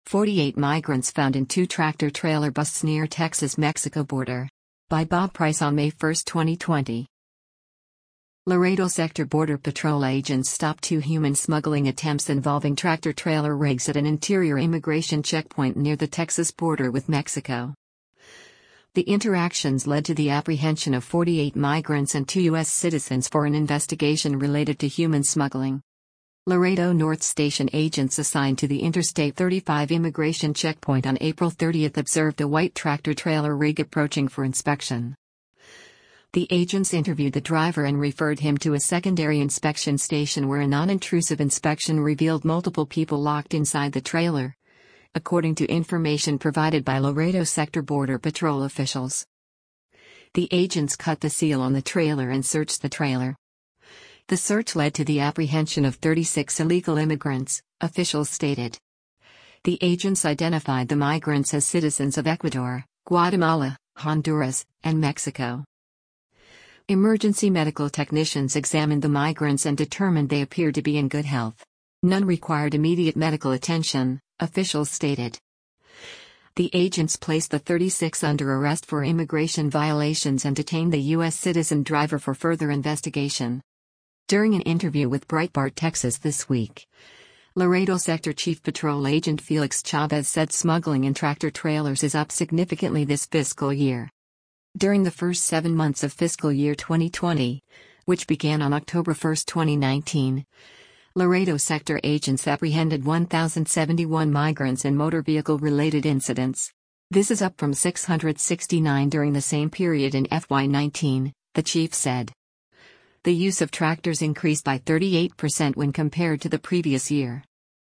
48 migrants found in 2 tractor-trailer buses near Texas-Mexico border. By Bob Price on May 1, 2020. Laredo Sector Border Patrol agents stopped 2 human smuggling attempts involving tractor-trailer rigs at an interior immigration checkpoint near the Texas border with Mexico. The interactions led to the apprehension of 48 migrants and 2 U.S. citizens for an investigation related to human smuggling. Laredo North Station agents assigned to the Interstate 35 immigration checkpoint on April 30 observed a white tractor-trailer rig approaching for inspection. The agents interviewed the driver and referred him to a secondary inspection station where a non-intrusive inspection revealed multiple people locked inside the trailer, according to information provided by Laredo Sector Border Patrol officials. The agents cut the seal on the trailer and searched the trailer. The search led to the apprehension of 36 illegal immigrants, officials stated. The agents identified the migrants as citizens of Ecuador, Guatemala, Honduras, and Mexico. Emergency medical technicians examined the migrants and determined they appeared to be in good health. None required immediate medical attention, officials stated. The agents placed the 36 under arrest for immigration violations and detained the U.S. citizen driver for further investigation. During an interview with Breitbart Texas this week, Laredo Sector Chief Patrol Agent Felix Chavez said smuggling in tractor-trailers is up significantly this fiscal year. During the first 7 months of fiscal year 2020, which began on October 1, 2019, Laredo Sector agents apprehended 1,071 migrants in motor vehicle-related incidents. This is up from 669 during the same period in FY19, the chief said. The use of tractors increased by 38% when compared to the previous year.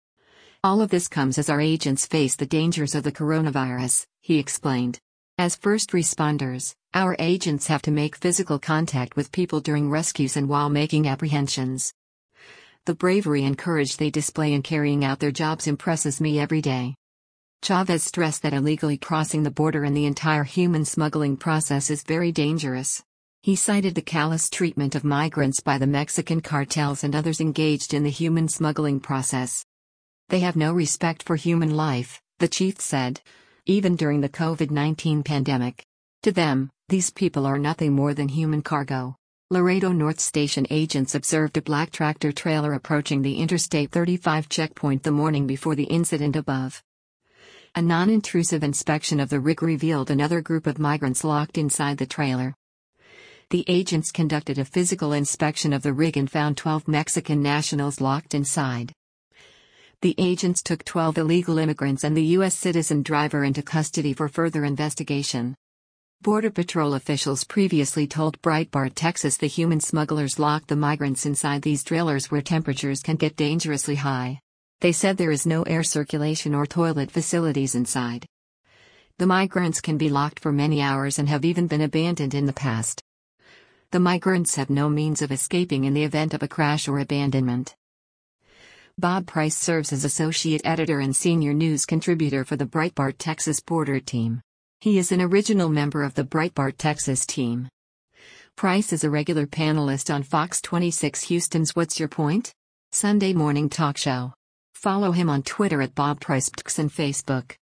All of this comes as our agents face the dangers of the coronavirus, he explained. As first responders, our agents have to make physical contact with people during rescues and while making apprehensions. The bravery and courage they display in carrying out their jobs impresses me every day. Chavez stressed that illegally crossing the border and the entire human smuggling process is very dangerous. He cited the callous treatment of migrants by the Mexican cartels and others engaged in the human smuggling process. They have no respect for human life, the chief said, even during the COVID-19 pandemic. To them, these people are nothing more than human cargo. Laredo North Station agents observed a black tractor-trailer approaching the Interstate 35 checkpoint the morning before the incident above. A non-intrusive inspection of the rig revealed another group of migrants locked inside the trailer. The agents conducted a physical inspection of the rig and found 12 Mexican nationals locked inside. The agents took 12 illegal immigrants and the U.S. citizen driver into custody for further investigation. Border Patrol officials previously told Breitbart Texas the human smugglers locked the migrants inside these trailers where temperatures can get dangerously high. They said there is no air circulation or toilet facilities inside. The migrants can be locked for many hours and have even been abandoned in the past. The migrants have no means of escaping in the event of a crash or abandonment. Bob Price serves as associate editor and senior news contributor for the Breitbart Texas Border team. He is an original member of the Breitbart Texas team. Price is a regular panelist on Fox 26 Houston's What's Your Point? Sunday morning talk show. Follow him on Twitter at Bob Price and Facebook.